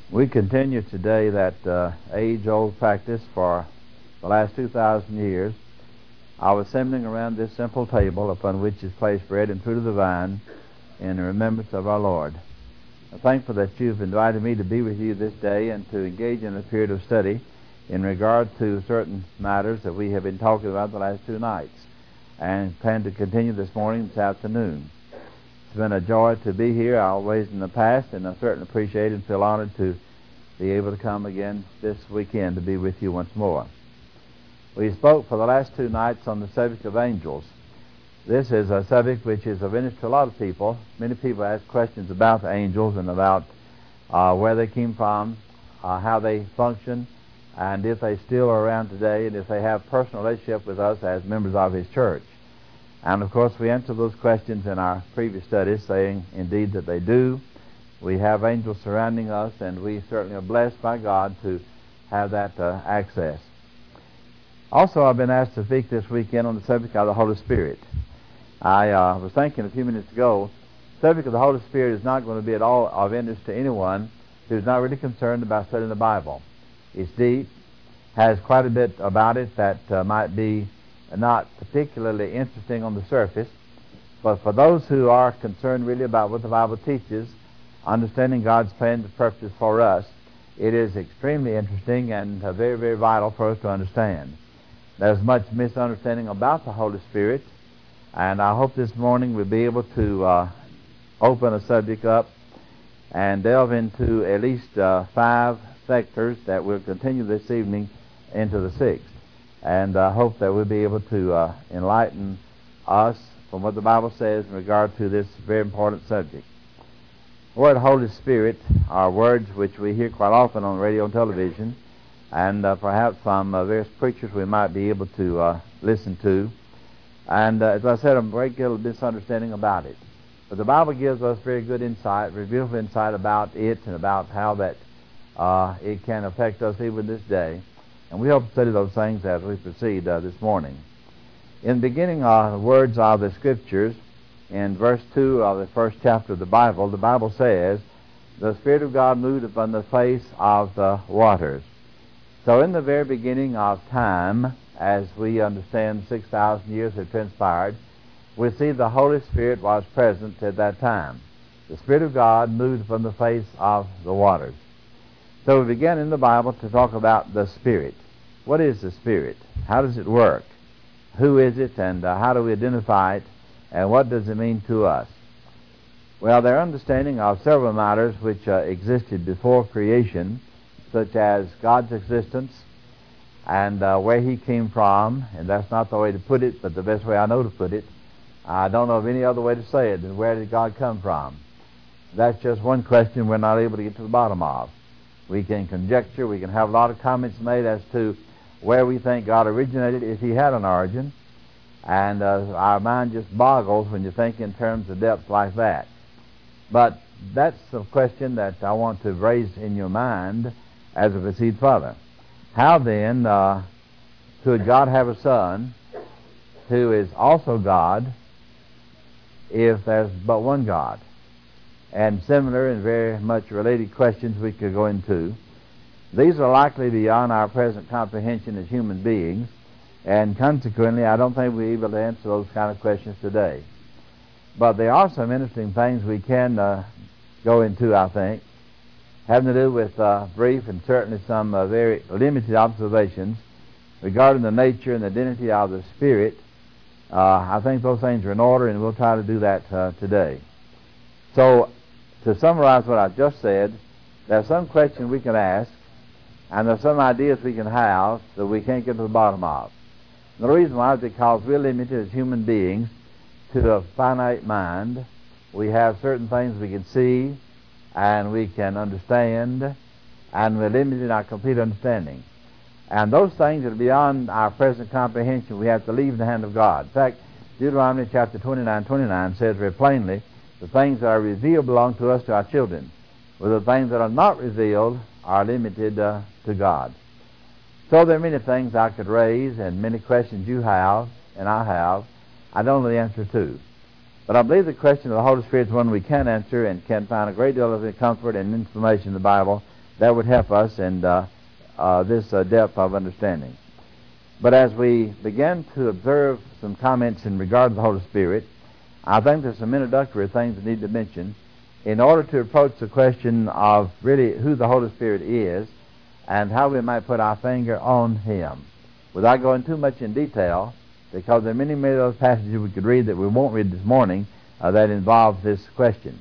We continue today that age-old practice for the last 2,000 years of assembling around this simple table upon which is placed bread and fruit of the vine in remembrance of our Lord. I'm thankful that you've invited me to be with you this day and to engage in a period of study in regard to certain matters that we have been talking about the last two nights, and plan to continue this morning, this afternoon. It's been a joy to be here always in the past, and I certainly appreciate and feel honored to be able to come again this weekend to be with you once more. We spoke for the last two nights on the subject of angels. This is a subject which is of interest to a lot of people. Many people ask questions about the angels and about where they came from, how they function, and if they still are around today, and if they have personal relationship with us as members of His church. And of course we answered those questions in our previous studies, saying indeed that they do. We have angels surrounding us, and we certainly are blessed by God to have that access. Also, I've been asked to speak this weekend on the subject of the Holy Spirit. I was thinking a few minutes ago, the subject of the Holy Spirit is not going to be at all of interest to anyone who's not really concerned about studying the Bible. It's deep, has quite a bit about it that might be not particularly interesting on the surface, but for those who are concerned really about what the Bible teaches, understanding God's plans and purposes for us, it is extremely interesting and very, very vital for us to understand. There's much misunderstanding about the Holy Spirit, and I hope this morning we'll be able to open a subject up and delve into at least 5 sectors that will continue this evening into the 6th. And I hope that we'll be able to enlighten us from what the Bible says in regard to this very important subject. The word Holy Spirit are words which we hear quite often on radio and television, and perhaps from various preachers we might be able to listen to. And as I said, a great deal of misunderstanding about it. But the Bible gives us very good insight, very beautiful insight about it and about how that it can affect us even this day. And we hope to study those things as we proceed this morning. In the beginning of the words of the Scriptures, in verse 2 of the first chapter of the Bible says, "The Spirit of God moved upon the face of the waters." So in the very beginning of time, as we understand 6,000 years have transpired, we see the Holy Spirit was present at that time. The Spirit of God moved upon the face of the waters. So we begin in the Bible to talk about the Spirit. What is the Spirit? How does it work? Who is it, and how do we identify it, and what does it mean to us? Well, their understanding of several matters which existed before creation, such as God's existence and where He came from, and that's not the way to put it, but the best way I know to put it. I don't know of any other way to say it than where did God come from. That's just one question we're not able to get to the bottom of. We can conjecture, we can have a lot of comments made as to where we think God originated, if He had an origin, and our mind just boggles when you think in terms of depth like that. But that's a question that I want to raise in your mind as we proceed further. How then could God have a Son who is also God if there's but one God? And similar and very much related questions we could go into. These are likely beyond our present comprehension as human beings, and consequently I don't think we're able to answer those kind of questions today. But there are some interesting things we can go into, I think, having to do with brief and certainly some very limited observations regarding the nature and identity of the Spirit. I think those things are in order, and we'll try to do that today. So, to summarize what I've just said, there are some questions we can ask, and there are some ideas we can have that we can't get to the bottom of. And the reason why is because we're limited as human beings to a finite mind. We have certain things we can see and we can understand, and we're limited in our complete understanding. And those things that are beyond our present comprehension, we have to leave in the hand of God. In fact, Deuteronomy chapter 29 says very plainly, the things that are revealed belong to us, to our children, but the things that are not revealed are limited to God. So there are many things I could raise, and many questions you have, and I have, I don't know the answer to. But I believe the question of the Holy Spirit is one we can answer and can find a great deal of comfort and information in the Bible that would help us in this depth of understanding. But as we begin to observe some comments in regard to the Holy Spirit, I think there's some introductory things we need to mention in order to approach the question of really who the Holy Spirit is and how we might put our finger on Him. Without going too much in detail, because there are many of those passages we could read that we won't read this morning that involve this question.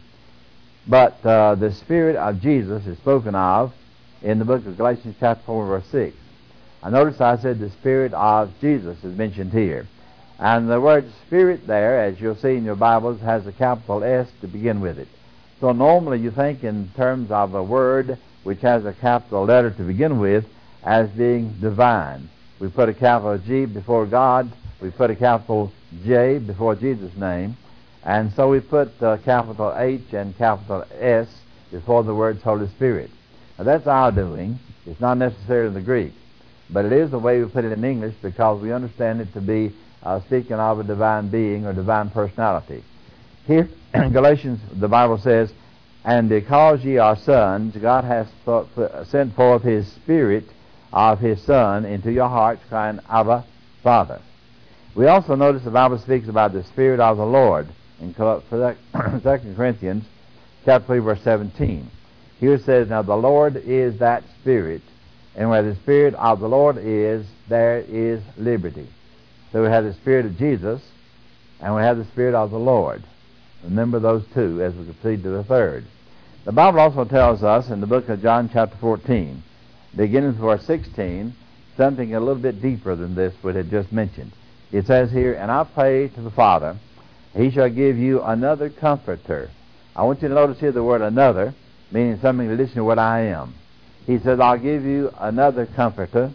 But the Spirit of Jesus is spoken of in the book of Galatians chapter 4, verse 6. I notice I said the Spirit of Jesus is mentioned here. And the word Spirit there, as you'll see in your Bibles, has a capital S to begin with it. So normally you think in terms of a word which has a capital letter to begin with as being divine. We put a capital G before God. We put a capital J before Jesus' name. And so we put capital H and capital S before the words Holy Spirit. Now that's our doing. It's not necessarily the Greek. But it is the way we put it in English because we understand it to be speaking of a divine being or divine personality. Here in Galatians, the Bible says, "And because ye are sons, God hath sent forth His Spirit of His Son into your hearts, crying, Abba, Father." We also notice the Bible speaks about the Spirit of the Lord in 2 Corinthians chapter 3, verse 17. Here it says, "Now the Lord is that Spirit, and where the Spirit of the Lord is, there is liberty." So we have the Spirit of Jesus, and we have the Spirit of the Lord. Remember those two as we proceed to the third. The Bible also tells us in the book of John chapter 14, beginning with verse 16, something a little bit deeper than this we had just mentioned. It says here, "And I pray to the Father, He shall give you another Comforter." I want you to notice here the word another, meaning something in addition to what I am. He says, "I'll give you another Comforter,"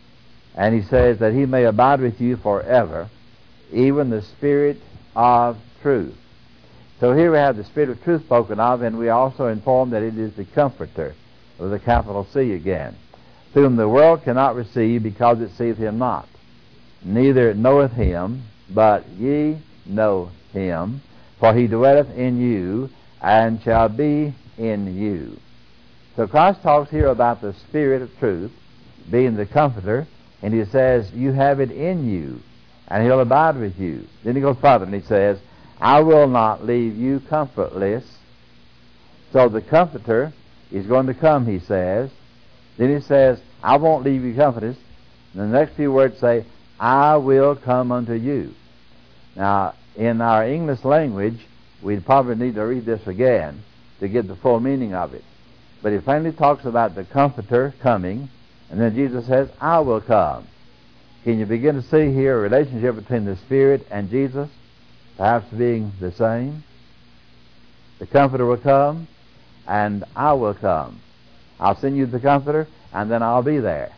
and He says that He may abide with you forever, even the Spirit of truth. So here we have the Spirit of truth spoken of, and we are also informed that it is the Comforter, with a capital C again, whom the world cannot receive because it seeth Him not, neither knoweth Him, but ye know Him, for He dwelleth in you, and shall be in you. So Christ talks here about the Spirit of truth being the Comforter, and He says, you have it in you, and He'll abide with you. Then He goes further, and He says, "I will not leave you comfortless." So the Comforter is going to come, He says. Then He says, "I won't leave you comfortless." And the next few words say, "I will come unto you." Now, in our English language, we probably need to read this again to get the full meaning of it. But He finally talks about the Comforter coming, and then Jesus says, "I will come." Can you begin to see here a relationship between the Spirit and Jesus, perhaps being the same? The Comforter will come, and I will come. I'll send you the Comforter, and then I'll be there.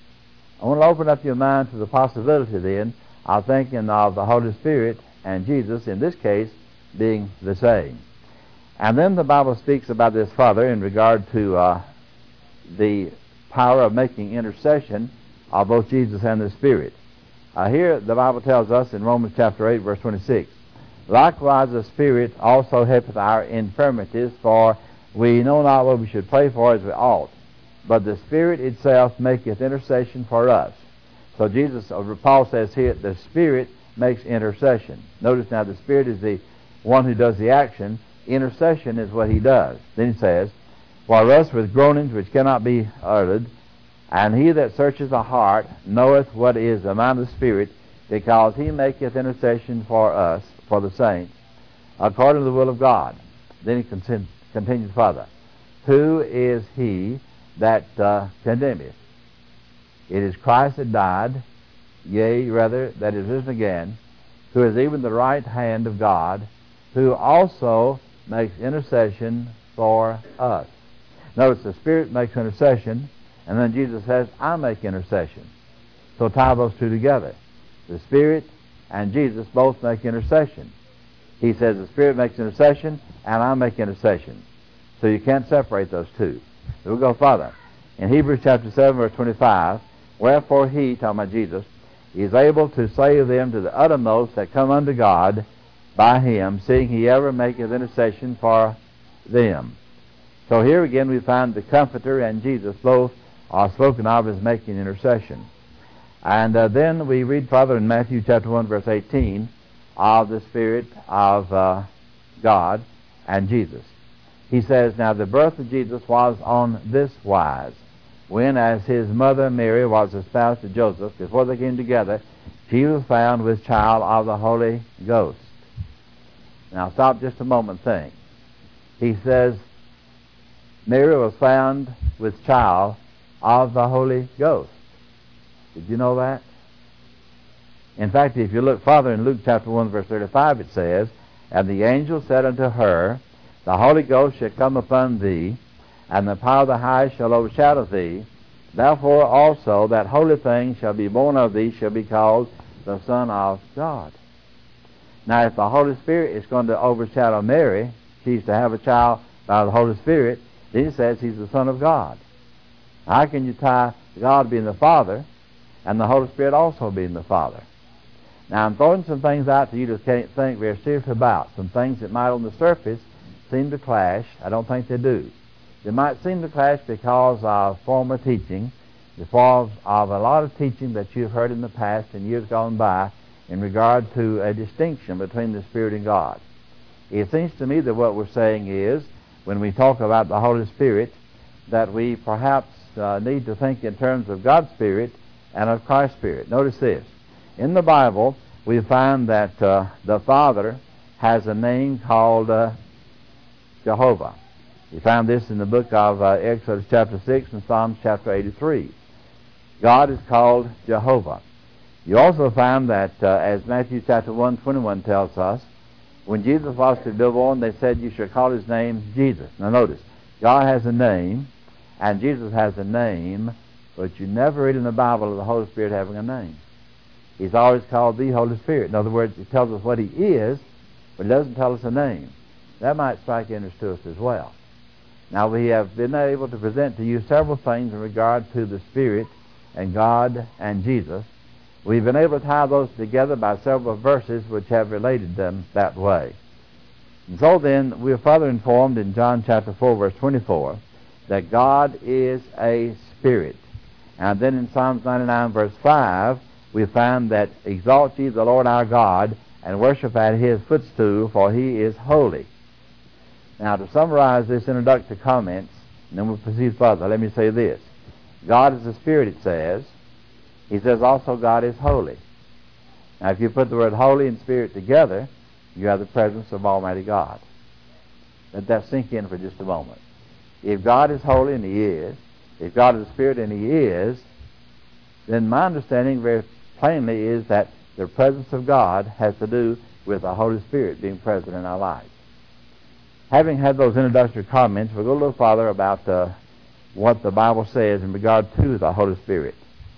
I want to open up your mind to the possibility then of thinking of the Holy Spirit and Jesus, in this case, being the same. And then the Bible speaks about this further in regard to the power of making intercession of both Jesus and the Spirit. Here the Bible tells us in Romans chapter 8, verse 26, "Likewise the Spirit also helpeth our infirmities, for we know not what we should pray for as we ought, but the Spirit itself maketh intercession for us." So Paul says here, the Spirit makes intercession. Notice now the Spirit is the one who does the action. Intercession is what He does. Then He says, "For us with groanings which cannot be uttered, and He that searches the heart knoweth what is the mind of the Spirit, because He maketh intercession for us, for the saints, according to the will of God." Then He continues further. "Who is He that condemneth? It is Christ that died, yea, rather, that is risen again, who is even the right hand of God, who also makes intercession for us." Notice the Spirit makes intercession, and then Jesus says, "I make intercession." So tie those two together. The Spirit and Jesus both make intercession. He says the Spirit makes intercession, and I make intercession. So you can't separate those two. So we'll go further. In Hebrews chapter 7, verse 25, "Wherefore He," talking about Jesus, "is able to save them to the uttermost that come unto God by Him, seeing He ever maketh intercession for them." So here again we find the Comforter and Jesus both are spoken of as making intercession. And then we read further in Matthew chapter 1 verse 18 of the Spirit of God and Jesus. He says, "Now the birth of Jesus was on this wise, when as his mother Mary was espoused to Joseph, before they came together, she was found with child of the Holy Ghost." Now stop just a moment and think. He says, Mary was found with child of the Holy Ghost. Did you know that? In fact, if you look further in Luke chapter 1 verse 35, it says, "And the angel said unto her, The Holy Ghost shall come upon thee, and the power of the highest shall overshadow thee. Therefore also that holy thing shall be born of thee shall be called the Son of God." Now if the Holy Spirit is going to overshadow Mary, she's to have a child by the Holy Spirit, then he says he's the Son of God. How can you tie God being the Father and the Holy Spirit also being the Father? Now I'm throwing some things out to you to think very seriously about. Some things that might on the surface seem to clash. I don't think they do. They might seem to clash because of former teaching, because of a lot of teaching that you've heard in the past and years gone by in regard to a distinction between the Spirit and God. It seems to me that what we're saying is, when we talk about the Holy Spirit, that we perhaps need to think in terms of God's Spirit and of Christ's Spirit. Notice this. In the Bible, we find that the Father has a name called Jehovah. You find this in the book of Exodus chapter 6 and Psalms chapter 83. God is called Jehovah. You also find that, as Matthew chapter 1:21 tells us, when Jesus was to be born, they said, "You should call his name Jesus." Now notice, God has a name, and Jesus has a name, but you never read in the Bible of the Holy Spirit having a name. He's always called the Holy Spirit. In other words, he tells us what he is, but he doesn't tell us a name. That might strike interest to us as well. Now, we have been able to present to you several things in regard to the Spirit and God and Jesus. We've been able to tie those together by several verses which have related them that way. And so then, we are further informed in John chapter 4, verse 24, that God is a Spirit. And then in Psalms 99, verse 5, we find that, "Exalt ye the Lord our God, and worship at his footstool, for he is holy." Now, to summarize this introductory comments, and then we'll proceed further, let me say this. God is a Spirit, it says. He says also God is holy. Now, if you put the word holy and Spirit together, you have the presence of Almighty God. Let that sink in for just a moment. If God is holy, and he is, if God is a Spirit, and he is, then my understanding very plainly is that the presence of God has to do with the Holy Spirit being present in our lives. Having had those introductory comments, we'll go a little farther about what the Bible says in regard to the Holy Spirit.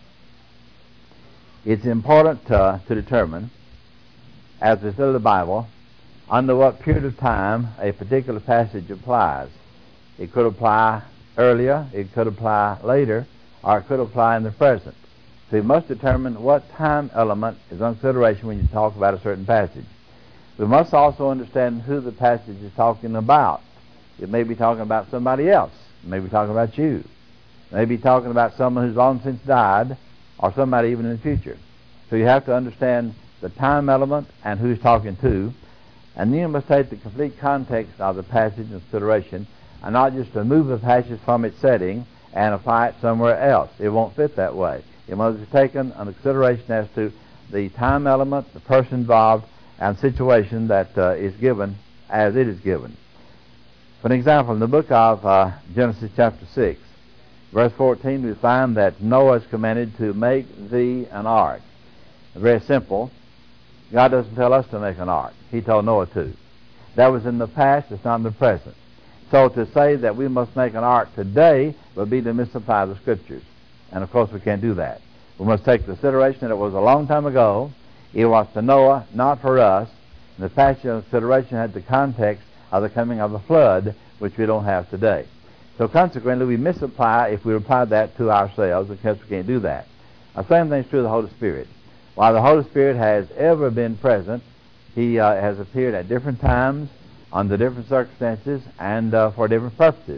It's important to determine, as we study the Bible, under what period of time a particular passage applies. It could apply earlier, it could apply later, or it could apply in the present. So you must determine what time element is on consideration when you talk about a certain passage. We must also understand who the passage is talking about. It may be talking about somebody else. It may be talking about you. It may be talking about someone who's long since died, or somebody even in the future. So you have to understand the time element and who he's talking to, and then you must take the complete context of the passage in consideration, and not just remove the passage from its setting and apply it somewhere else. It won't fit that way. It must be taken under consideration as to the time element, the person involved, and situation that is given as it is given. For an example, in the book of Genesis chapter 6, verse 14, we find that Noah is commanded to make thee an ark. Very simple. God doesn't tell us to make an ark. He told Noah to. That was in the past. It's not in the present. So to say that we must make an ark today would be to misapply the Scriptures. And of course we can't do that. We must take consideration that it was a long time ago. It was to Noah, not for us. And the passage of consideration had the context of the coming of the flood, which we don't have today. So consequently, we misapply if we apply that to ourselves, because we can't do that. The same thing is true of the Holy Spirit. While the Holy Spirit has ever been present, he has appeared at different times, under different circumstances, and for different purposes.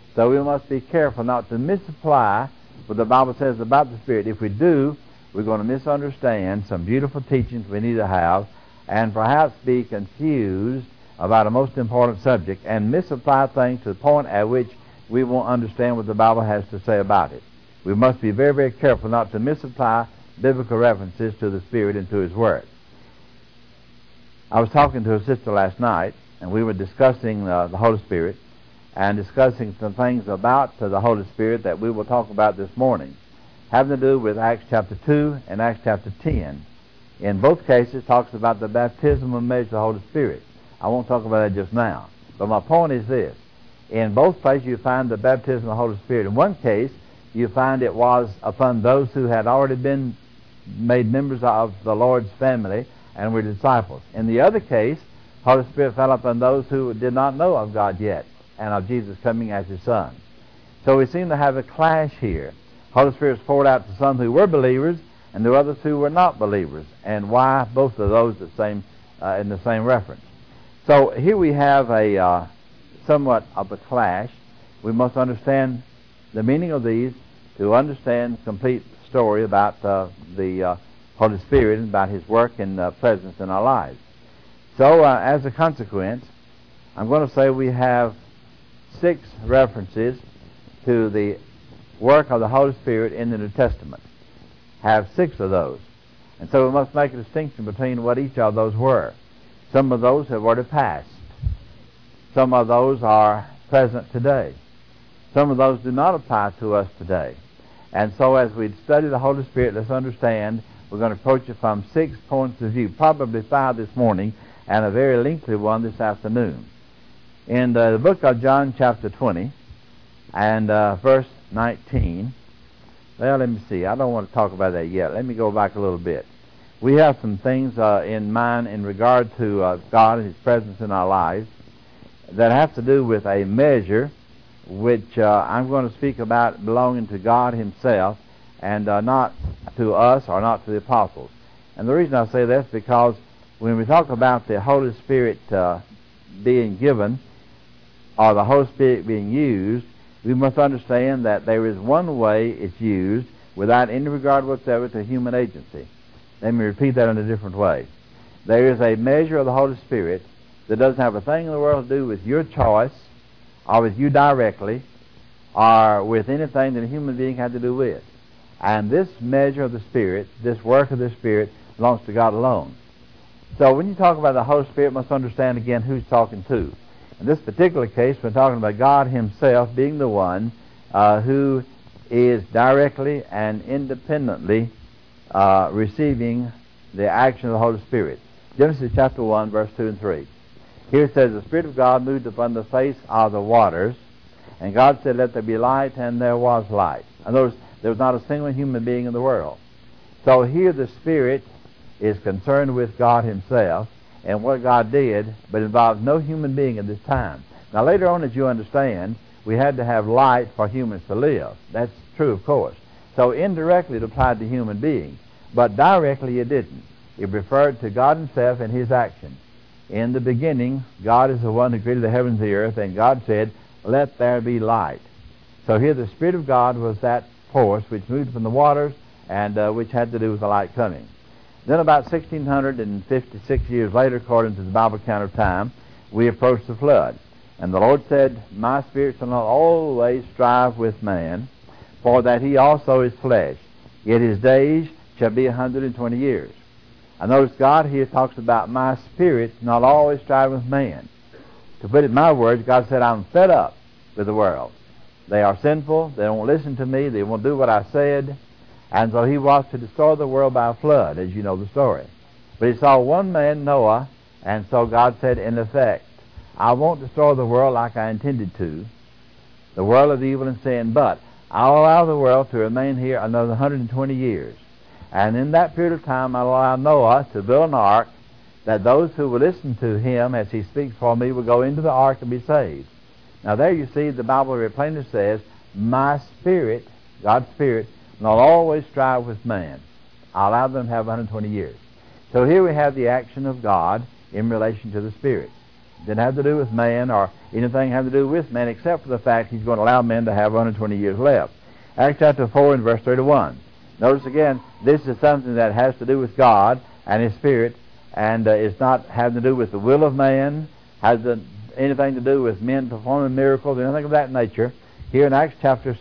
So we must be careful not to misapply what the Bible says about the Spirit. If we do, we're going to misunderstand some beautiful teachings we need to have, and perhaps be confused about a most important subject, and misapply things to the point at which we won't understand what the Bible has to say about it. We must be very, very careful not to misapply biblical references to the Spirit and to His Word. I was talking to a sister last night, and we were discussing the Holy Spirit, and discussing some things about the Holy Spirit that we will talk about this morning, having to do with Acts chapter 2 and Acts chapter 10. In both cases, it talks about the baptismal measure of the Holy Spirit. I won't talk about that just now. But my point is this. In both places, you find the baptism of the Holy Spirit. In one case, you find it was upon those who had already been made members of the Lord's family and were disciples. In the other case, the Holy Spirit fell upon those who did not know of God yet and of Jesus coming as His Son. So we seem to have a clash here. The Holy Spirit was poured out to some who were believers and to others who were not believers. And why both of those in the same reference? So here we have a somewhat of a clash. We must understand the meaning of these to understand the complete story about the Holy Spirit and about His work and presence in our lives. So as a consequence, I'm going to say we have 6 references to the work of the Holy Spirit in the New Testament. Have 6 of those. And so we must make a distinction between what each of those were. Some of those have already passed. Some of those are present today. Some of those do not apply to us today. And so as we study the Holy Spirit, let's understand we're going to approach it from 6 points of view, probably 5 this morning, and a very lengthy one this afternoon. In the book of John chapter 20 and verse 19, well, let me see. I don't want to talk about that yet. Let me go back a little bit. We have some things in mind in regard to God and His presence in our lives that have to do with a measure which I'm going to speak about belonging to God Himself and not to us or not to the apostles. And the reason I say that is because when we talk about the Holy Spirit being given or the Holy Spirit being used, we must understand that there is one way it's used without any regard whatsoever to human agency. Let me repeat that in a different way. There is a measure of the Holy Spirit that doesn't have a thing in the world to do with your choice or with you directly or with anything that a human being had to do with. And this measure of the Spirit, this work of the Spirit, belongs to God alone. So when you talk about the Holy Spirit, you must understand again who's talking to. In this particular case, we're talking about God Himself being the one who is directly and independently receiving the action of the Holy Spirit. Genesis chapter 1, verse 2 and 3. Here it says, the Spirit of God moved upon the face of the waters, and God said, let there be light, and there was light. In other words, there was not a single human being in the world. So here the Spirit is concerned with God Himself and what God did, but involves no human being at this time. Now later on, as you understand, we had to have light for humans to live. That's true, of course. So indirectly it applied to human beings, but directly it didn't. It referred to God Himself and His action. In the beginning, God is the one who created the heavens and the earth, and God said, let there be light. So here the Spirit of God was that force which moved from the waters and which had to do with the light coming. Then about 1656 years later, according to the Bible count of time, we approached the flood. And the Lord said, my Spirit shall not always strive with man, for that he also is flesh. Yet his days shall be 120 years. I notice God here talks about my Spirit not always striving with man. To put it in my words, God said, I'm fed up with the world. They are sinful. They don't listen to me. They won't do what I said. And so He was to destroy the world by a flood, as you know the story. But He saw one man, Noah, and so God said, in effect, I won't destroy the world like I intended to, the world of evil and sin, but I'll allow the world to remain here another 120 years. And in that period of time, I'll allow Noah to build an ark, that those who will listen to him as he speaks for me will go into the ark and be saved. Now there you see the Bible very plainly says, my Spirit, God's Spirit, not always strive with man. I allow them to have 120 years. So here we have the action of God in relation to the Spirit. Didn't have to do with man or anything having to do with man, except for the fact he's going to allow men to have 120 years left. Acts chapter 4 and verse 31. Notice again, this is something that has to do with God and His Spirit, and it's not having to do with the will of man, anything to do with men performing miracles, anything of that nature. Here in Acts chapter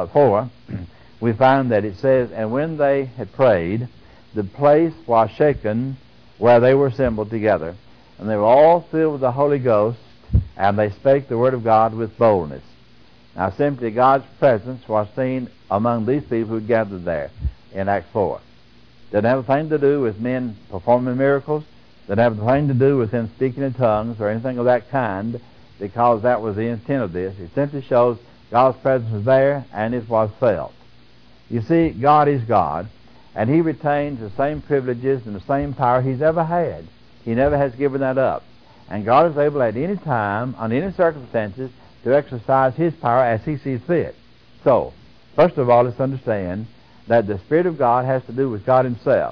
4, we find that it says, "And when they had prayed, the place was shaken where they were assembled together, and they were all filled with the Holy Ghost, and they spake the word of God with boldness." Now, simply God's presence was seen among these people who gathered there in Acts 4. Didn't have a thing to do with men performing miracles. Didn't have a thing to do with them speaking in tongues or anything of that kind, because that was the intent of this. It simply shows God's presence was there, and it was felt. You see, God is God, and He retains the same privileges and the same power He's ever had. He never has given that up. And God is able at any time, under any circumstances, to exercise His power as He sees fit. So, first of all, let's understand that the Spirit of God has to do with God Himself,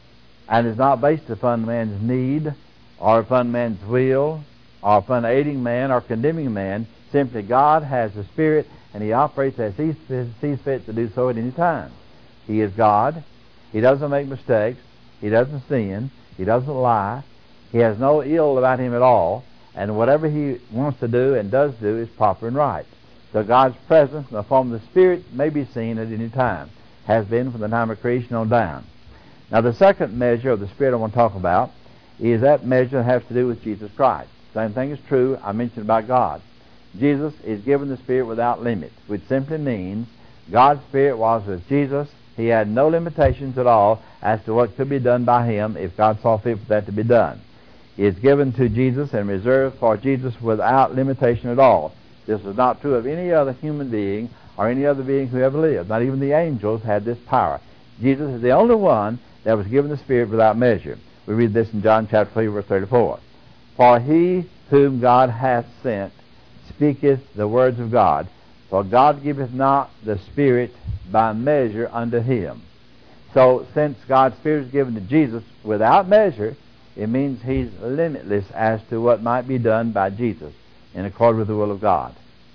and is not based upon man's need, or upon man's will, or upon aiding man or condemning man. Simply God has the Spirit, and He operates as He sees fit to do so at any time. He is God. He doesn't make mistakes. He doesn't sin. He doesn't lie. He has no ill about Him at all. And whatever He wants to do and does do is proper and right. So God's presence in the form of the Spirit may be seen at any time. Has been from the time of creation on down. Now, the second measure of the Spirit I want to talk about is that measure that has to do with Jesus Christ. Same thing is true I mentioned about God. Jesus is given the Spirit without limits, which simply means God's Spirit was with Jesus. He had no limitations at all as to what could be done by Him if God saw fit for that to be done. Is given to Jesus and reserved for Jesus without limitation at all. This is not true of any other human being or any other being who ever lived. Not even the angels had this power. Jesus is the only one that was given the Spirit without measure. We read this in John chapter 3, verse 34. "For he whom God hath sent speaketh the words of God, for God giveth not the Spirit by measure unto him." So, since God's Spirit is given to Jesus without measure, it means He's limitless as to what might be done by Jesus in accord with the will of God.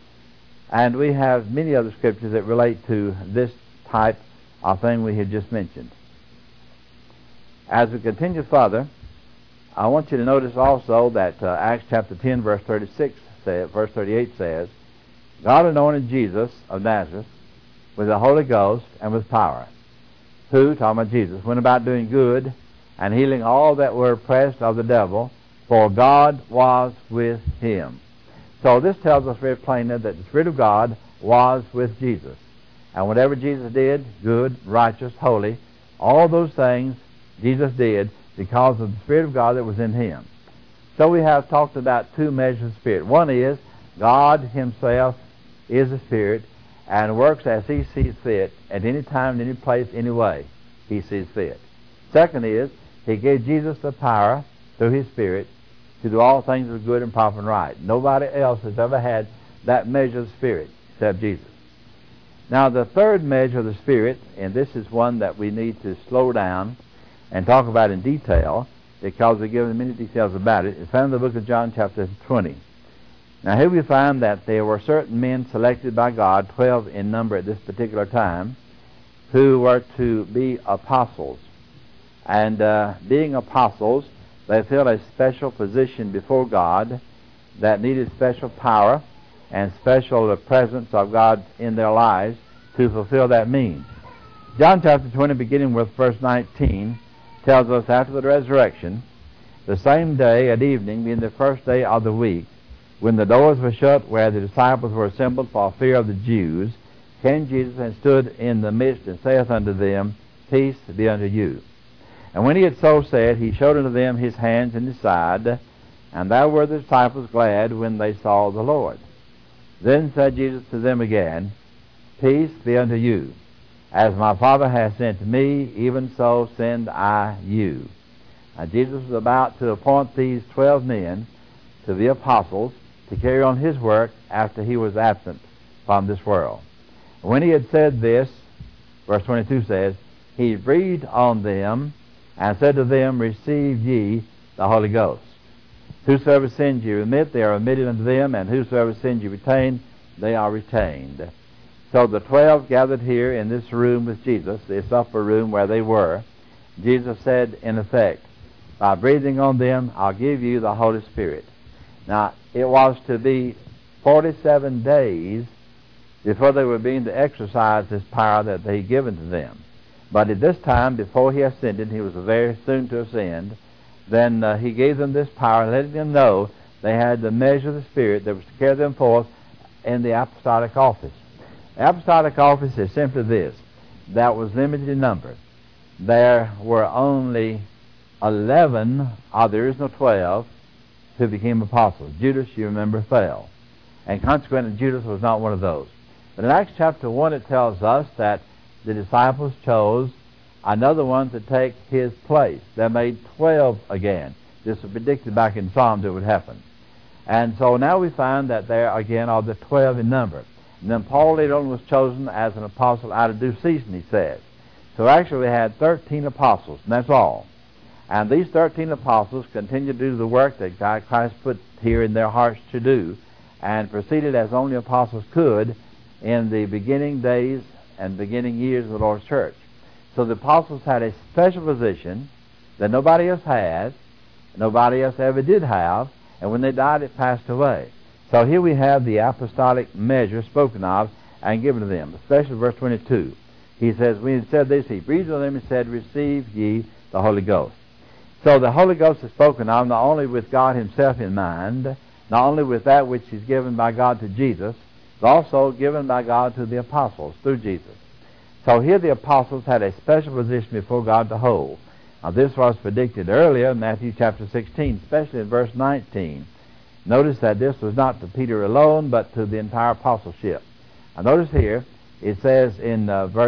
And we have many other scriptures that relate to this type of thing we have just mentioned. As we continue further, I want you to notice also that Acts chapter 10, verse 38 says, "God anointed Jesus of Nazareth with the Holy Ghost and with power, who," talking about Jesus, "went about doing good and healing all that were oppressed of the devil, for God was with Him." So this tells us very plainly that the Spirit of God was with Jesus. And whatever Jesus did, good, righteous, holy, all those things Jesus did because of the Spirit of God that was in Him. So we have talked about two measures of Spirit. One is God Himself is a Spirit and works as He sees fit at any time, any place, any way He sees fit. Second is He gave Jesus the power through His Spirit to do all things that are good and proper and right. Nobody else has ever had that measure of Spirit except Jesus. Now, the third measure of the Spirit, and this is one that we need to slow down and talk about in detail, because we're given many details about it, is found in the book of John chapter 20. Now, here we find that there were certain men selected by God, 12 in number at this particular time, who were to be apostles. And being apostles, they filled a special position before God that needed special power and special presence of God in their lives to fulfill that means. John chapter 20, beginning with verse 19, tells us after the resurrection, the same day at evening, being the first day of the week, when the doors were shut where the disciples were assembled for fear of the Jews, came Jesus and stood in the midst and saith unto them, Peace be unto you. And when he had so said, he showed unto them his hands and his side, and there were the disciples glad when they saw the Lord. Then said Jesus to them again, Peace be unto you. As my Father hath sent me, even so send I you. Now Jesus was about to appoint these 12 men to be apostles to carry on his work after he was absent from this world. When he had said this, verse 22 says, he breathed on them and said to them, Receive ye the Holy Ghost. Whosoever sins you remit, they are remitted unto them, and whosoever sins you retain, they are retained. So the 12 gathered here in this room with Jesus, this upper room where they were. Jesus said, in effect, by breathing on them, I'll give you the Holy Spirit. Now, it was to be 47 days before they were being to exercise this power that they had given to them. But at this time, before he ascended, he was very soon to ascend, then he gave them this power, letting them know they had the measure of the Spirit that was to carry them forth in the apostolic office. The apostolic office is simply this, that was limited in number. There were only 11, there is no 12, who became apostles. Judas, you remember, fell. And consequently, Judas was not one of those. But in Acts chapter 1, it tells us that the disciples chose another one to take his place. They made 12 again. This was predicted back in Psalms it would happen. And so now we find that there again are the 12 in number. And then Paul later on was chosen as an apostle out of due season, he says. So actually we had 13 apostles, and that's all. And these 13 apostles continued to do the work that God Christ put here in their hearts to do, and proceeded as only apostles could in the beginning days and beginning years of the Lord's church. So the apostles had a special position that nobody else had, nobody else ever did have, and when they died it passed away. So here we have the apostolic measure spoken of and given to them, especially verse 22. He says, when he said this, he breathed on them and said, receive ye the Holy Ghost. So the Holy Ghost is spoken of not only with God himself in mind, not only with that which is given by God to Jesus, but also given by God to the apostles through Jesus. So here the apostles had a special position before God to hold. Now this was predicted earlier in Matthew chapter 16, especially in verse 19. Notice that this was not to Peter alone, but to the entire apostleship. Now notice here, it says in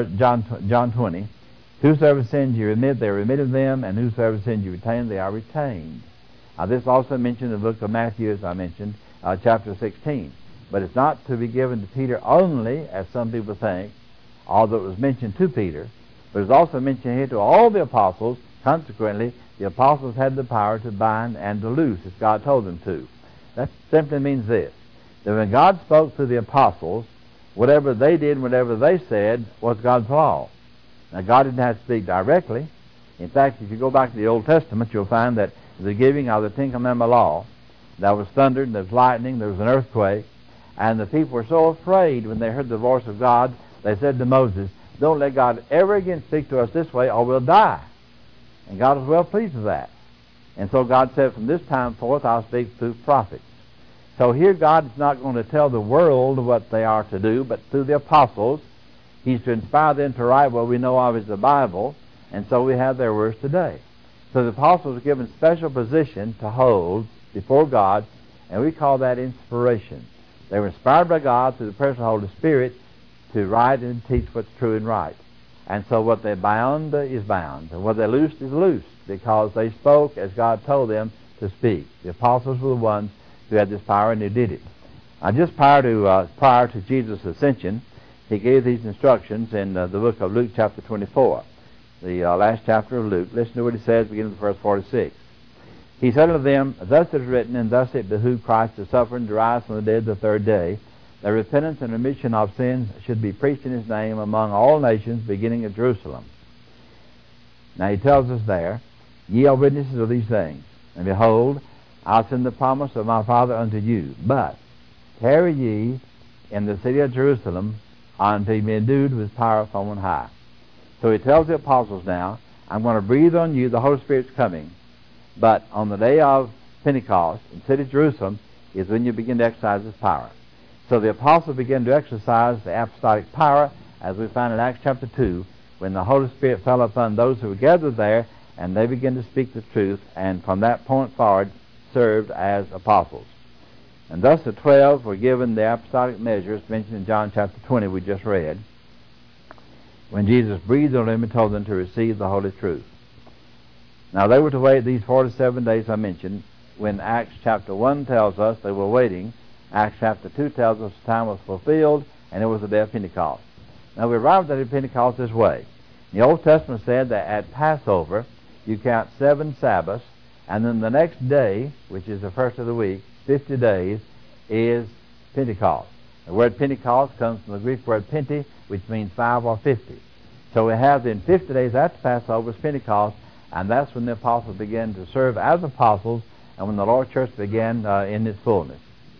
John 20, whosoever sins you remit, they are remitted them, and whosoever sins you retain, they are retained. Now this also mentioned in the book of Matthew, as I mentioned, chapter 16. But it's not to be given to Peter only, as some people think, although it was mentioned to Peter, but it's also mentioned here to all the apostles. Consequently, the apostles had the power to bind and to loose, as God told them to. That simply means this, that when God spoke to the apostles, whatever they did, whatever they said, was God's law. Now, God didn't have to speak directly. In fact, if you go back to the Old Testament, you'll find that the giving of the Ten Commandment law, there was thunder, and there was lightning, there was an earthquake, and the people were so afraid when they heard the voice of God, they said to Moses, don't let God ever again speak to us this way or we'll die. And God was well pleased with that. And so God said, from this time forth I'll speak through prophets. So here God is not going to tell the world what they are to do, but through the apostles, he's to inspire them to write what we know of as the Bible, and so we have their words today. So the apostles are given special position to hold before God, and we call that inspiration. They were inspired by God through the person of the Holy Spirit to write and teach what's true and right. And so what they bound is bound, and what they loosed is loosed, because they spoke as God told them to speak. The apostles were the ones who had this power, and who did it. Now, just prior to Jesus' ascension, he gave these instructions in the book of Luke chapter 24, the last chapter of Luke. Listen to what he says, beginning with verse 46. He said unto them, thus it is written, and thus it behooved Christ to suffer and to rise from the dead the third day, that repentance and remission of sins should be preached in his name among all nations, beginning at Jerusalem. Now he tells us there, ye are witnesses of these things, and behold, I'll send the promise of my Father unto you, but tarry ye in the city of Jerusalem until ye be endued with power from on high. So he tells the apostles now, I'm going to breathe on you, the Holy Spirit's coming, but on the day of Pentecost in the city of Jerusalem is when you begin to exercise this power. So the apostles began to exercise the apostolic power, as we find in Acts chapter 2, when the Holy Spirit fell upon those who were gathered there, and they began to speak the truth, and from that point forward served as apostles. And thus the 12 were given the apostolic measures mentioned in John chapter 20 we just read, when Jesus breathed on them and told them to receive the Holy Truth. Now they were to wait these 47 days I mentioned, when Acts chapter 1 tells us they were waiting. Acts chapter 2 tells us the time was fulfilled, and it was the day of Pentecost. Now we arrived at Pentecost this way. The Old Testament said that at Passover, you count 7 Sabbaths, And then the next day, which is the first of the week, 50 days, is Pentecost. The word Pentecost comes from the Greek word pente, which means 5 or 50. So we have then 50 days after Passover is Pentecost, and that's when the apostles began to serve as apostles, and when the Lord's church began in its fullness.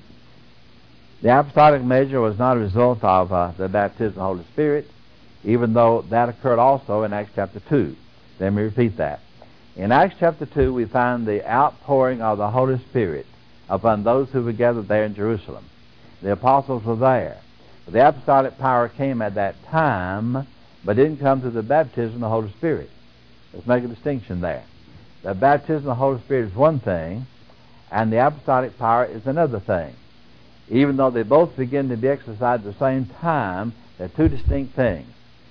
The apostolic measure was not a result of the baptism of the Holy Spirit, even though that occurred also in Acts chapter 2. Let me repeat that. In Acts chapter 2, we find the outpouring of the Holy Spirit upon those who were gathered there in Jerusalem. The apostles were there. The apostolic power came at that time, but didn't come through the baptism of the Holy Spirit. Let's make a distinction there. The baptism of the Holy Spirit is one thing, and the apostolic power is another thing. Even though they both begin to be exercised at the same time, they're two distinct things.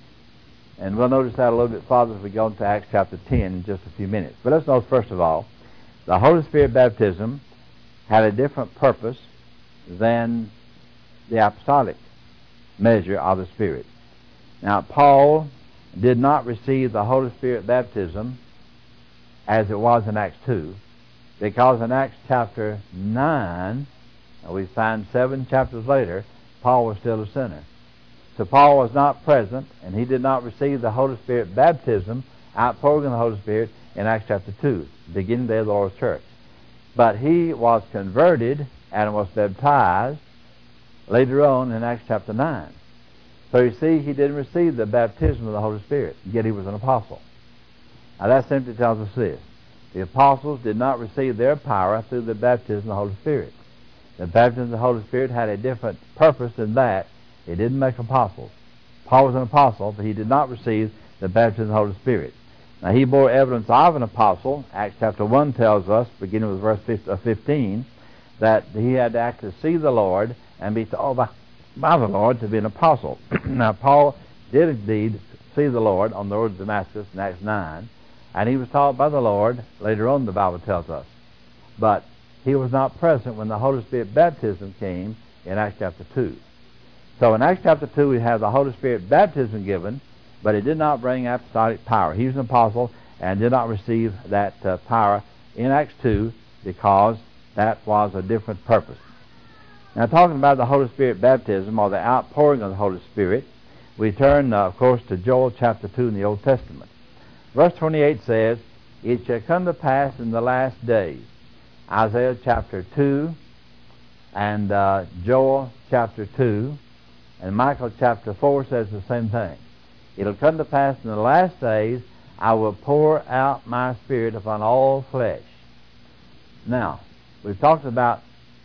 And we'll notice that a little bit farther as we go into Acts chapter 10 in just a few minutes. But let's note, first of all, the Holy Spirit baptism had a different purpose than the apostolic measure of the Spirit. Now, Paul did not receive the Holy Spirit baptism as it was in Acts 2, because in Acts chapter 9, we find 7 chapters later, Paul was still a sinner. So Paul was not present, and he did not receive the Holy Spirit baptism, outpouring of the Holy Spirit, in Acts chapter 2, beginning day of the Lord's church. But he was converted and was baptized later on in Acts chapter 9. So you see, he didn't receive the baptism of the Holy Spirit, yet he was an apostle. Now that simply tells us this. The apostles did not receive their power through the baptism of the Holy Spirit. The baptism of the Holy Spirit had a different purpose than that. It didn't make apostles. Paul was an apostle, but he did not receive the baptism of the Holy Spirit. Now he bore evidence of an apostle. Acts chapter 1 tells us, beginning with verse 15, that he had to actually see the Lord and be told by the Lord to be an apostle. Now Paul did indeed see the Lord on the road to Damascus in Acts 9, and he was taught by the Lord, later on the Bible tells us. But he was not present when the Holy Spirit baptism came in Acts chapter 2. So in Acts chapter 2 we have the Holy Spirit baptism given, but it did not bring apostolic power. He was an apostle and did not receive that power in Acts 2 because that was a different purpose. Now, talking about the Holy Spirit baptism, or the outpouring of the Holy Spirit, we turn, of course, to Joel chapter 2 in the Old Testament. Verse 28 says, "It shall come to pass in the last days." Isaiah chapter 2 and Joel chapter 2 and Michael chapter 4 says the same thing. It'll come to pass in the last days, I will pour out my Spirit upon all flesh. Now, we've talked about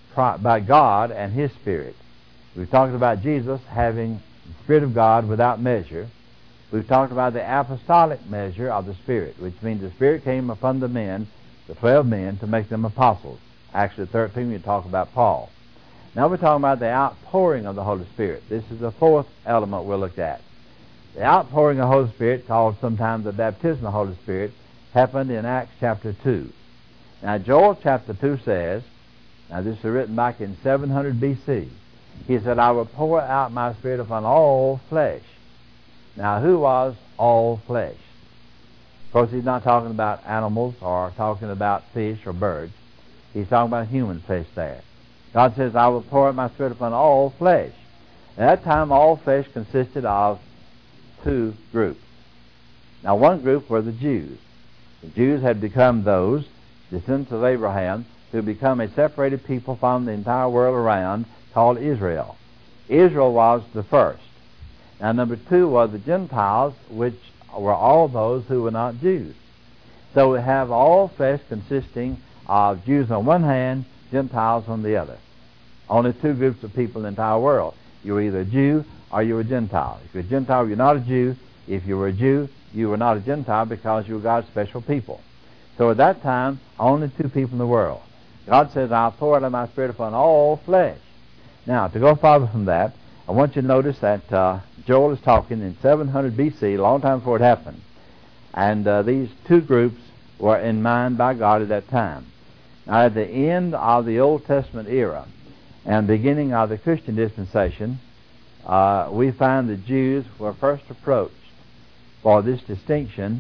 God and His Spirit. We've talked about Jesus having the Spirit of God without measure. We've talked about the apostolic measure of the Spirit, which means the Spirit came upon the men, the 12 men, to make them apostles. Actually, 13, we talk about Paul. Now we're talking about the outpouring of the Holy Spirit. This is the fourth element we'll look at. The outpouring of the Holy Spirit, called sometimes the baptism of the Holy Spirit, happened in Acts chapter 2. Now Joel chapter 2 says, now this is written back in 700 B.C., he said, I will pour out my Spirit upon all flesh. Now who was all flesh? Of course, he's not talking about animals or talking about fish or birds. He's talking about human flesh there. God says, I will pour out my Spirit upon all flesh. At that time, all flesh consisted of two groups. Now, one group were the Jews. The Jews had become those descendants of Abraham who had become a separated people from the entire world around, called Israel. Israel was the first. Now, number two were the Gentiles, which were all those who were not Jews. So we have all flesh consisting of Jews on one hand, Gentiles on the other. Only two groups of people in the entire world. You were either a Jew or you were a Gentile. If you're a Gentile, you're not a Jew. If you were a Jew, you were not a Gentile because you were God's special people. So at that time, only two people in the world. God says, I'll pour out my Spirit upon all flesh. Now, to go farther from that, I want you to notice that Joel is talking in 700 B.C., a long time before it happened. And these two groups were in mind by God at that time. Now, at the end of the Old Testament era and beginning of the Christian dispensation, we find the Jews were first approached for this distinction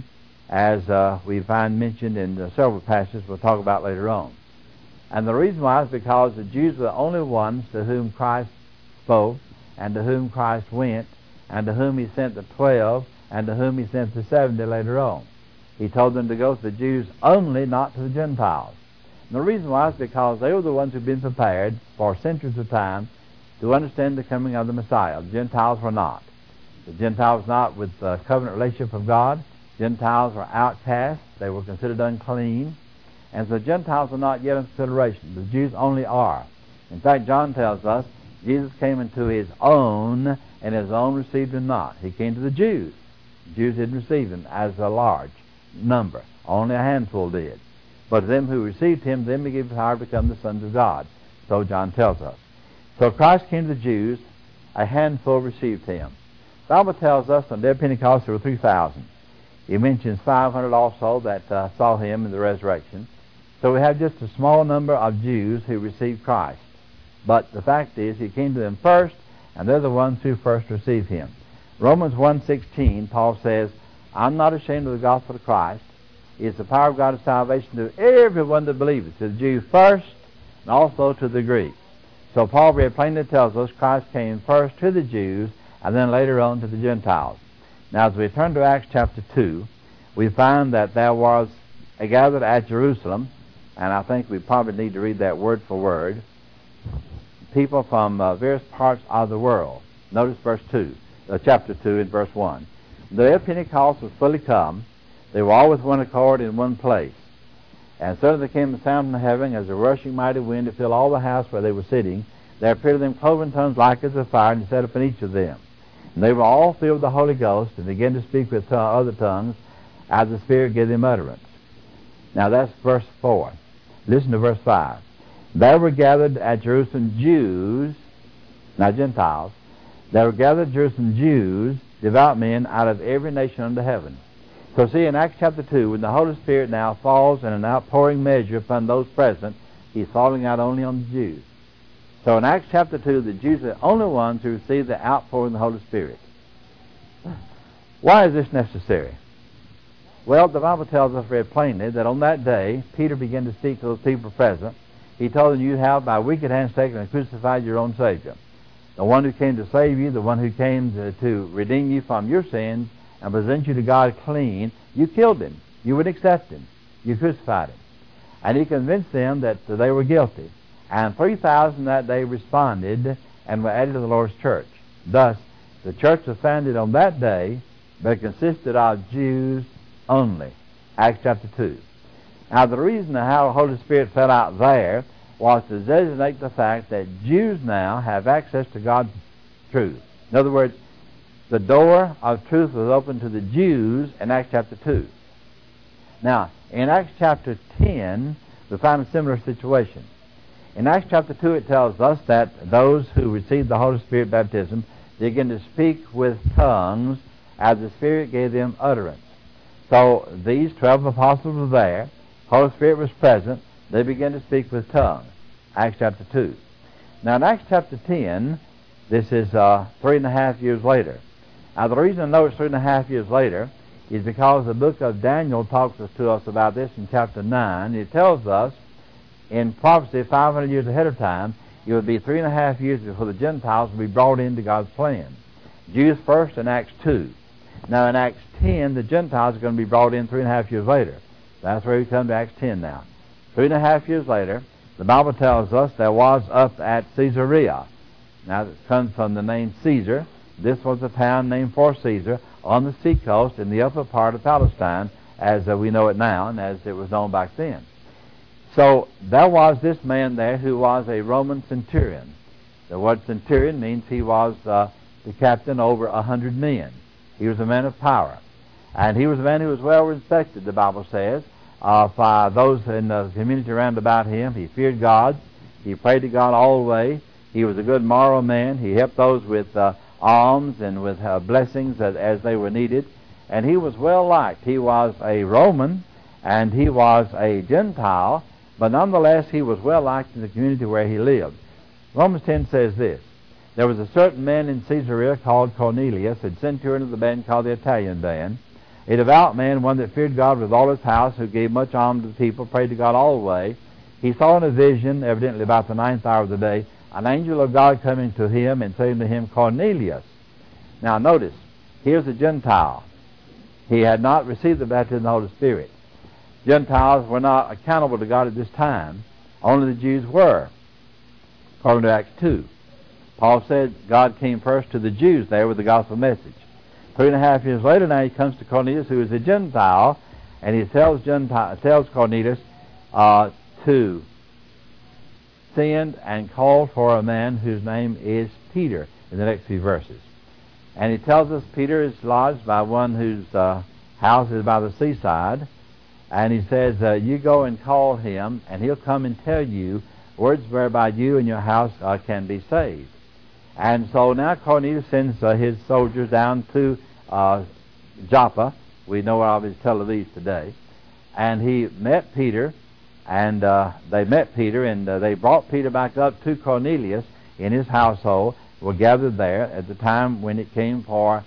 as we find mentioned in several passages we'll talk about later on. And the reason why is because the Jews were the only ones to whom Christ spoke, and to whom Christ went, and to whom he sent the 12, and to whom he sent the 70 later on. He told them to go to the Jews only, not to the Gentiles. And the reason why is because they were the ones who'd been prepared for centuries of time to understand the coming of the Messiah. The Gentiles were not. The Gentiles were not with the covenant relationship of God. Gentiles were outcasts. They were considered unclean. And so the Gentiles are not yet in consideration. The Jews only are. In fact, John tells us Jesus came into his own, and his own received him not. He came to the Jews. The Jews didn't receive him as a large number. Only a handful did. But to them who received him, them he gave power to become the sons of God. So John tells us. So Christ came to the Jews. A handful received him. The Bible tells us on the day of Pentecost there were 3,000. He mentions 500 also that saw him in the resurrection. So we have just a small number of Jews who received Christ. But the fact is, he came to them first, and they're the ones who first received him. Romans 1:16, Paul says, I'm not ashamed of the gospel of Christ. It is the power of God of salvation to everyone that believeth, to the Jew first, and also to the Greek. So Paul very plainly tells us Christ came first to the Jews, and then later on to the Gentiles. Now, as we turn to Acts chapter 2, we find that there was a gathered at Jerusalem, and I think we probably need to read that word for word, people from various parts of the world. Notice verse 2, chapter 2 and verse 1. The day of Pentecost was fully come. They were all with one accord in one place. And suddenly there came a sound from heaven as a rushing mighty wind to fill all the house where they were sitting. There appeared to them cloven tongues like as of fire, and set upon each of them. And they were all filled with the Holy Ghost, and began to speak with other tongues, as the Spirit gave them utterance. Now that's verse 4. Listen to verse 5. There were gathered at Jerusalem Jews, not Gentiles, there were gathered at Jerusalem Jews, devout men out of every nation under heaven. So see, in Acts chapter 2, when the Holy Spirit now falls in an outpouring measure upon those present, he's falling out only on the Jews. So in Acts chapter 2, the Jews are the only ones who receive the outpouring of the Holy Spirit. Why is this necessary? Well, the Bible tells us very plainly that on that day, Peter began to speak to those people present. He told them, you have by wicked hands taken and crucified your own Savior. The one who came to save you, the one who came to redeem you from your sins and present you to God clean, you killed him. You wouldn't accept him. You crucified him. And he convinced them that they were guilty. And 3,000 that day responded and were added to the Lord's church. Thus, the church was founded on that day, but it consisted of Jews only. Acts chapter 2. Now, the reason how the Holy Spirit fell out there was to designate the fact that Jews now have access to God's truth. In other words, the door of truth was open to the Jews in Acts chapter 2. Now, in Acts chapter 10, we find a similar situation. In Acts chapter 2, it tells us that those who received the Holy Spirit baptism began to speak with tongues as the Spirit gave them utterance. So these 12 apostles were there. Holy Spirit was present. They began to speak with tongues. Acts chapter 2. Now in Acts chapter 10, this is 3.5 years later. Now the reason I know it's 3.5 years later is because the book of Daniel talks to us about this in chapter 9. It tells us in prophecy 500 years ahead of time, it would be 3.5 years before the Gentiles would be brought into God's plan. Jews first in Acts 2. Now in Acts 10, the Gentiles are going to be brought in 3.5 years later. That's where we come to Acts 10 now. 3.5 years later, the Bible tells us there was up at Caesarea. Now it comes from the name Caesar. This was a town named for Caesar on the seacoast in the upper part of Palestine, as we know it now and as it was known back then. So there was this man there who was a Roman centurion. The word centurion means he was the captain over 100 men. He was a man of power. And he was a man who was well respected, the Bible says, by those in the community around about him. He feared God. He prayed to God all the way. He was a good moral man. He helped those with alms and with blessings as they were needed. And he was well liked. He was a Roman and he was a Gentile, but nonetheless he was well liked in the community where he lived. Romans 10 says this: there was a certain man in Caesarea called Cornelius, a centurion of the band called the Italian band, a devout man, one that feared God with all his house, who gave much alms to the people, prayed to God all the way. He saw in a vision, evidently about the 9th hour of the day, an angel of God coming to him and saying to him, Cornelius. Now notice, here's a Gentile. He had not received the baptism of the Holy Spirit. Gentiles were not accountable to God at this time. Only the Jews were, according to Acts 2. Paul said God came first to the Jews there with the gospel message. 3.5 years later now he comes to Cornelius, who is a Gentile, and he tells Cornelius to send and call for a man whose name is Peter in the next few verses. And he tells us Peter is lodged by one whose house is by the seaside, and he says, you go and call him, and he'll come and tell you words whereby you and your house can be saved. And so now Cornelius sends his soldiers down to Joppa. We know of as Tel Aviv today. And he met Peter, and they met Peter, and they brought Peter back up to Cornelius in his household, were gathered there at the time when it came for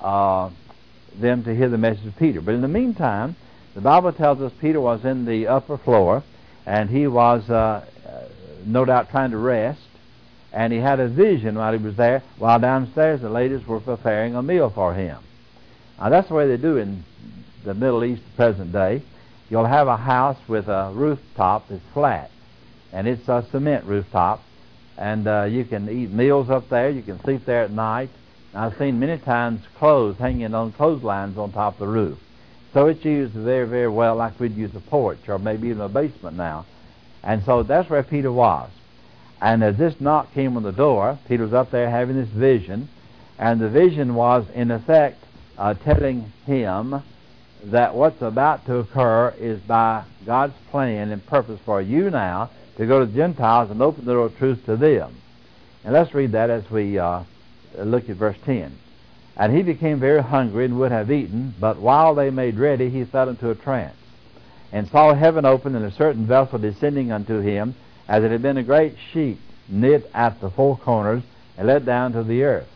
them to hear the message of Peter. But in the meantime, the Bible tells us Peter was in the upper floor, and he was no doubt trying to rest, and he had a vision while he was there, while downstairs the ladies were preparing a meal for him. Now that's the way they do in the Middle East present day. You'll have a house with a rooftop that's flat, and it's a cement rooftop, and you can eat meals up there, you can sleep there at night. I've seen many times clothes hanging on clotheslines on top of the roof. So it's used very, very well, like we'd use a porch or maybe even a basement now. And so that's where Peter was. And as this knock came on the door, Peter was up there having this vision, and the vision was, in effect, telling him that what's about to occur is by God's plan and purpose for you now to go to the Gentiles and open the door of truth to them. And let's read that as we look at verse 10. And he became very hungry and would have eaten, but while they made ready, he fell into a trance, and saw heaven open and a certain vessel descending unto him, as it had been a great sheet knit at the four corners and let down to the earth.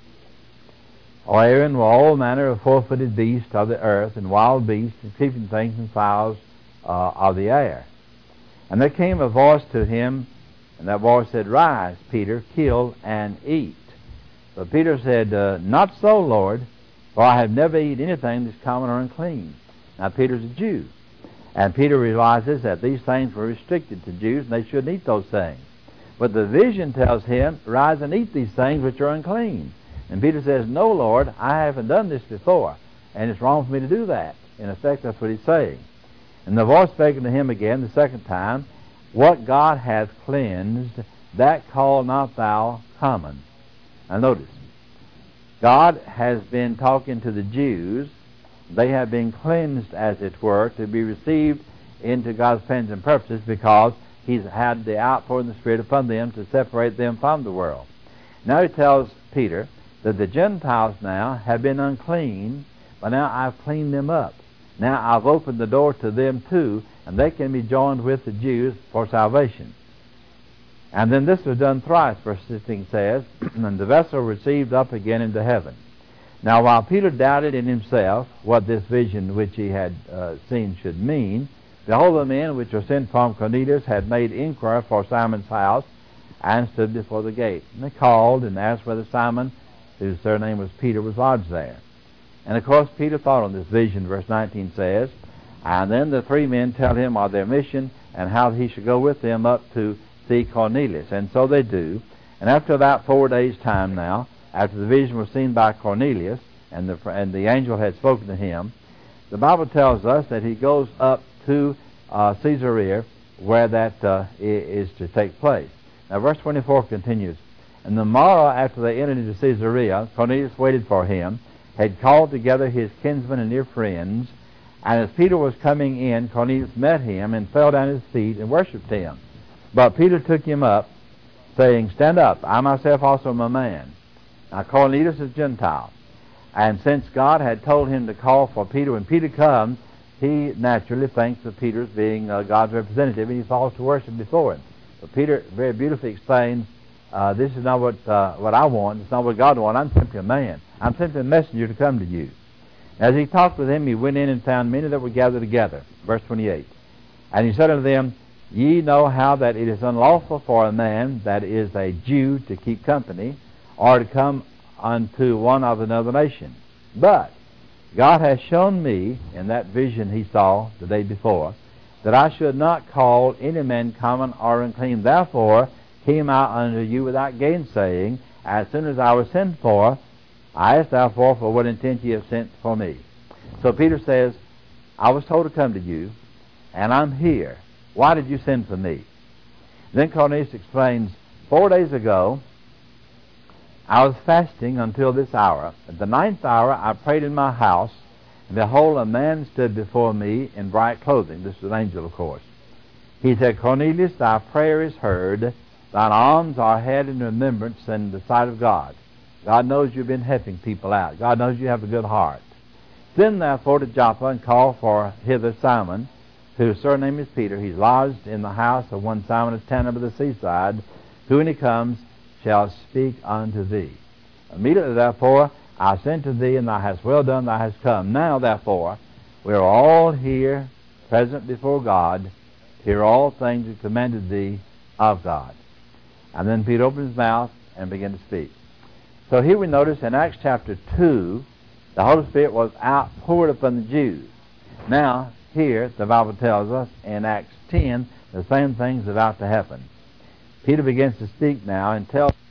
Wherein were all manner of four-footed beasts of the earth, and wild beasts, and creeping things, and fowls of the air. And there came a voice to him, and that voice said, Rise, Peter, kill and eat. But Peter said, Not so, Lord, for I have never eaten anything that's common or unclean. Now Peter's a Jew, and Peter realizes that these things were restricted to Jews, and they shouldn't eat those things. But the vision tells him, Rise and eat these things which are unclean. And Peter says, No, Lord, I haven't done this before, and it's wrong for me to do that. In effect, that's what he's saying. And the voice spake unto him again the second time, What God hath cleansed, that call not thou common. Now notice, God has been talking to the Jews. They have been cleansed, as it were, to be received into God's plans and purposes, because he's had the outpouring of the Spirit upon them to separate them from the world. Now he tells Peter that the Gentiles now have been unclean, but now I've cleaned them up. Now I've opened the door to them too, and they can be joined with the Jews for salvation. And then this was done thrice, verse 16 says, and the vessel received up again into heaven. Now while Peter doubted in himself what this vision which he had seen should mean, behold, the men which were sent from Cornelius had made inquiry for Simon's house, and stood before the gate. And they called and asked whether Simon, whose surname was Peter, was lodged there. And of course Peter thought on this vision, verse 19 says, and then the three men tell him of their mission, and how he should go with them up to see Cornelius. And so they do. And after about 4 days' time now, after the vision was seen by Cornelius, and the angel had spoken to him, the Bible tells us that he goes up to Caesarea, where that is to take place. Now verse 24 continues, And the morrow after they entered into Caesarea, Cornelius waited for him, had called together his kinsmen and near friends, and as Peter was coming in, Cornelius met him, and fell down at his feet, and worshipped him. But Peter took him up, saying, Stand up, I myself also am a man. Now Cornelius is Gentile, and since God had told him to call for Peter, when Peter comes, he naturally thinks of Peter as being God's representative, and he falls to worship before him. But Peter very beautifully explains, this is not what I want, it's not what God wants, I'm simply a man. I'm simply a messenger to come to you. As he talked with him, he went in and found many that were gathered together. Verse 28. And he said unto them, Ye know how that it is unlawful for a man that is a Jew to keep company, or to come unto one of another nation. But God has shown me, in that vision he saw the day before, that I should not call any man common or unclean. Therefore came I unto you without gainsaying. As soon as I was sent for, I asked therefore for what intent ye have sent for me. So Peter says, I was told to come to you, and I'm here. Why did you send for me? Then Cornelius explains, 4 days ago, I was fasting until this hour. At the 9th hour I prayed in my house, and behold, a man stood before me in bright clothing. This is an angel, of course. He said, Cornelius, thy prayer is heard. Thine alms are had in remembrance in the sight of God. God knows you've been helping people out. God knows you have a good heart. Send therefore to Joppa and call for hither Simon, whose surname is Peter. He's lodged in the house of one Simon, a tanner by the seaside, who when he comes shall speak unto thee. Immediately therefore I sent to thee, and thou hast well done, thou hast come. Now therefore we are all here present before God to hear all things that commanded thee of God. And then Peter opened his mouth and began to speak. So here we notice in Acts chapter 2, the Holy Spirit was outpoured upon the Jews. Now, here, the Bible tells us in Acts 10, the same thing's about to happen. Peter begins to speak now and tells